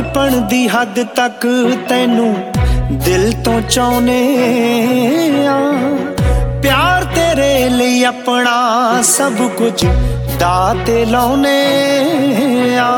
पागलपन दी हद तक तैनू दिल तो चाहुने आ प्यार तेरे लिए अपना सब कुछ दाते लाउने आ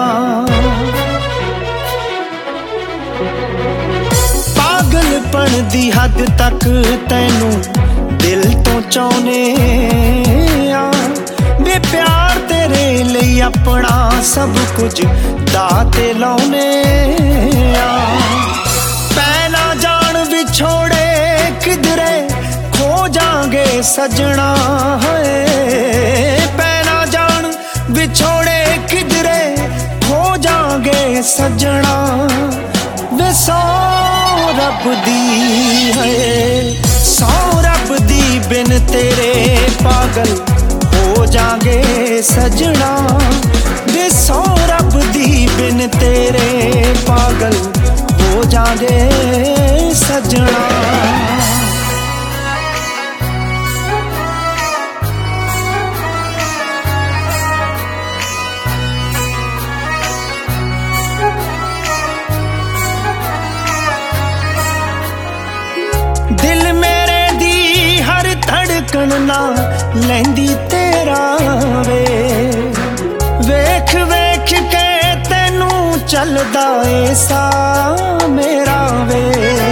पागलपन दी हद तक तैनू दिल तो चाहुने आ वे प्यार तेरे लिए अपना सब कुछ दाते लाउने आ पैना जान विछोड़े किधरे खो जाएंगे सजना है पैना जान विछोड़े किधरे खो जाएंगे सजना वे सौ रब दी है सौ रब दी बिन तेरे पागल हो जाएंगे सजना वे सौ रब दी बिन तेरे पागल हो जाएंगे सजना दिल मेरे दी हर धड़कन ना लैंदी तेरा वे वेख वेख के तैनू चलदा ए सा मेरा वे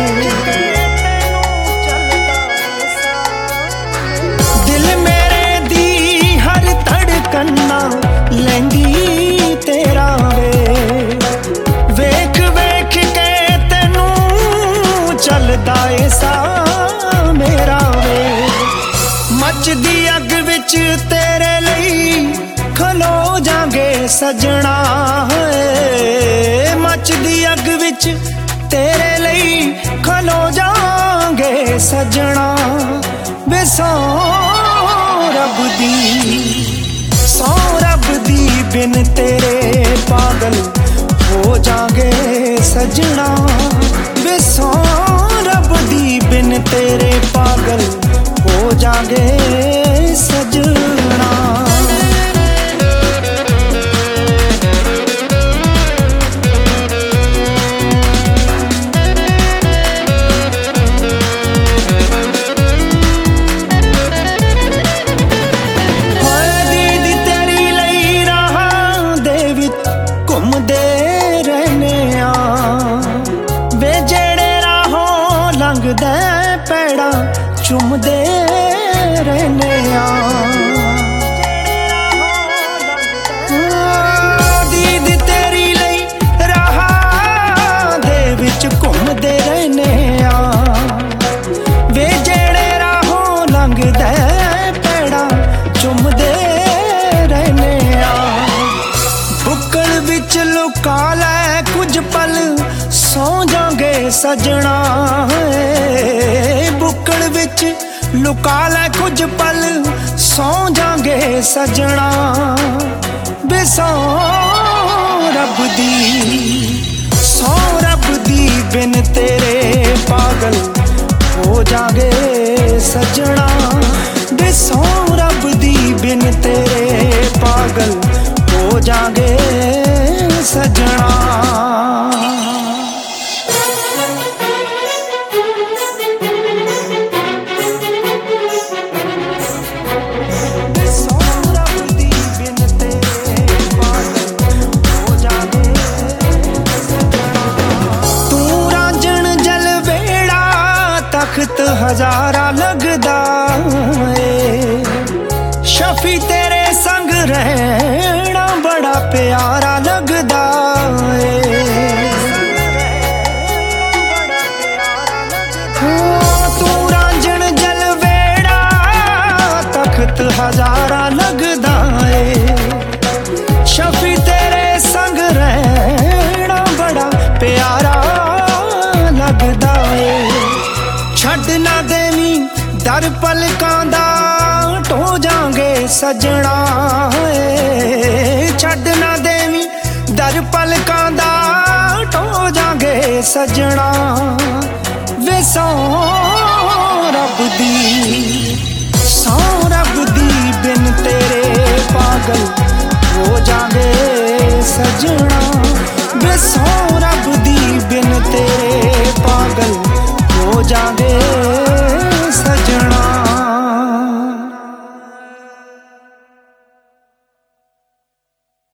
दिल मेरे दी हर धड़कन ना लैंदी तेरा वे वेख वेख के तैनू चलदा ए सा मेरा वे मचदी अग विच तेरे लई खलो जांगे सजना मचदी अग विच तेरे लई खलो जांगे सजना वे सौ रब दी बिन तेरे पागल हो जांगे सजना वे सौ रब दी बिन तेरे पागल हो जाएंगे सजना दीदी तेरी लई राहां दे विच घुमदे रहने आ वे जेड़े राहों लंघदे पैड़ा चुमदे रहने आ दीदी तेरी लई राहां दे विच घुमदे रहने आ वे जेड़े राहों लंघदे पैड़ा चुमदे रहने आ बुक्कल विच लुका लै कुछ पल सौ जांगे सजना बुक्कल विच लुका लै कुछ पल सौ जांगे सजना वे सौ रब दी बिन तेरे पागल हो जांगे सजना वे सौ रब दी बिन तेरे पागल हो जांगे सजना तख्त हजारा लगदा शफी तेरे संग रहना बड़ा प्यारा लगदा तू रांझण जलवेड़ा तख्त हजारा लगदा शफी तेरे संग रहना बड़ा प्यारा लगदा छड़ ना देवी दर पलकां दा टो जांगे सजना छड़ ना देवी दर पलकां दा टो जांगे सजना वे सौ रब दी बिन तेरे पागल